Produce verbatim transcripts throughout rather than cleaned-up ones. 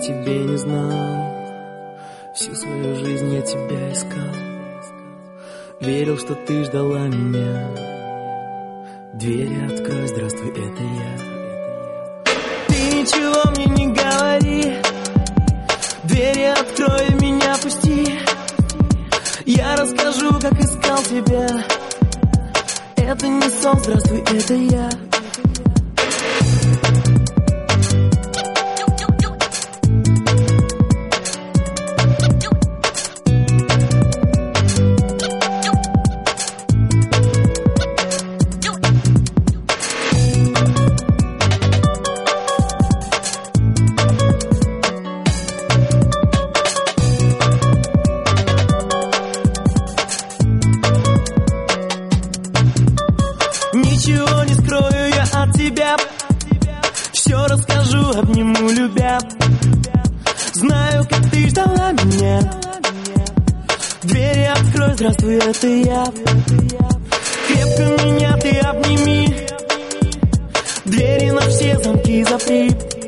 тебе не знал. Всю свою жизнь я тебя искал. Верил, что ты ждала меня. Двери открой, здравствуй, это я. Ты ничего мне не говори. Двери открой, меня пусти. Я расскажу, как искал тебя. Это не сон, здравствуй, это я. Ничего не скрою я от тебя. Все расскажу, обниму, любя. Знаю, как ты ждала меня. Двери открой, здравствуй, это я. Крепко меня ты обними. Двери на все замки запри.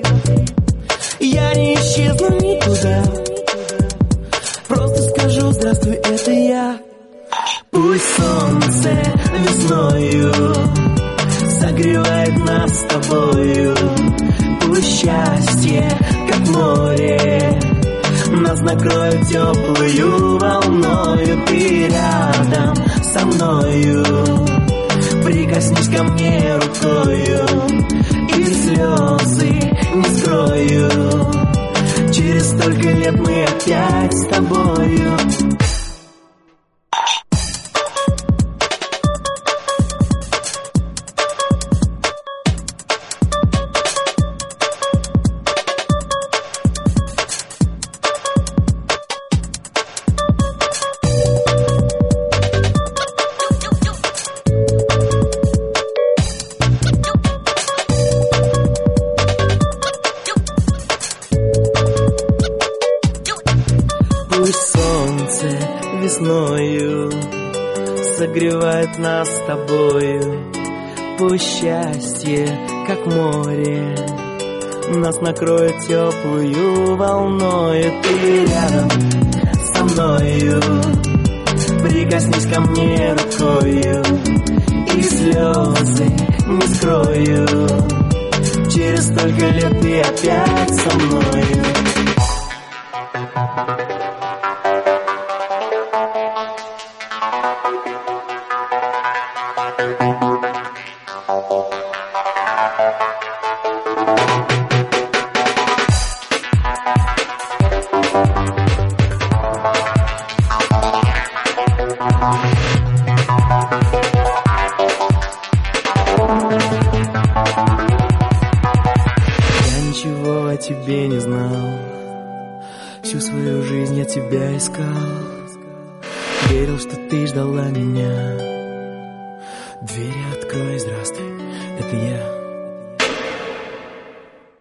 Я не исчезну никуда. Просто скажу, здравствуй, это я. Пусть солнце весною согревает нас с тобою. Пусть счастье, как море, нас накроет теплую волною. Ты рядом со мною, прикоснись ко мне рукою, и слезы не скрою. Через столько лет мы опять с тобою. Пусть солнце весною согревает нас с тобою. Пусть счастье, как море, нас накроет теплую волною. Ты рядом со мною, прикоснись ко мне рукою, и слезы не скрою. Через столько лет ты опять со мною. Я ничего о тебе не знал. Всю свою жизнь я тебя искал. Верил, что ты ждала меня. Двери открой, здравствуй, это я.